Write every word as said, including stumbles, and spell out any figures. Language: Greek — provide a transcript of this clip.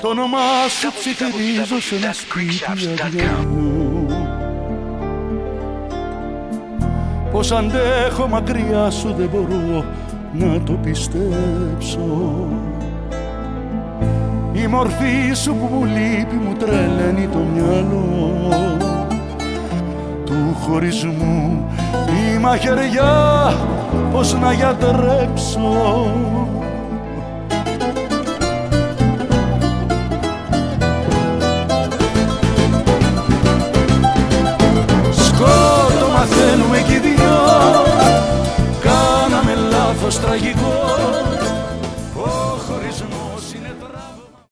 όνομά σου ψιθυρίζω σε ένα σπίτι αδιανό. Πως αντέχω μακριά σου δεν μπορώ να το πιστέψω. Η μορφή σου που μου λείπει μου τρελαίνει το μυαλό. Του χωρισμού η μαχαιριά πως να γιατρέψω. Σκότω μαθαίνουμε κι οι δυο, κάναμε λάθος τραγικό.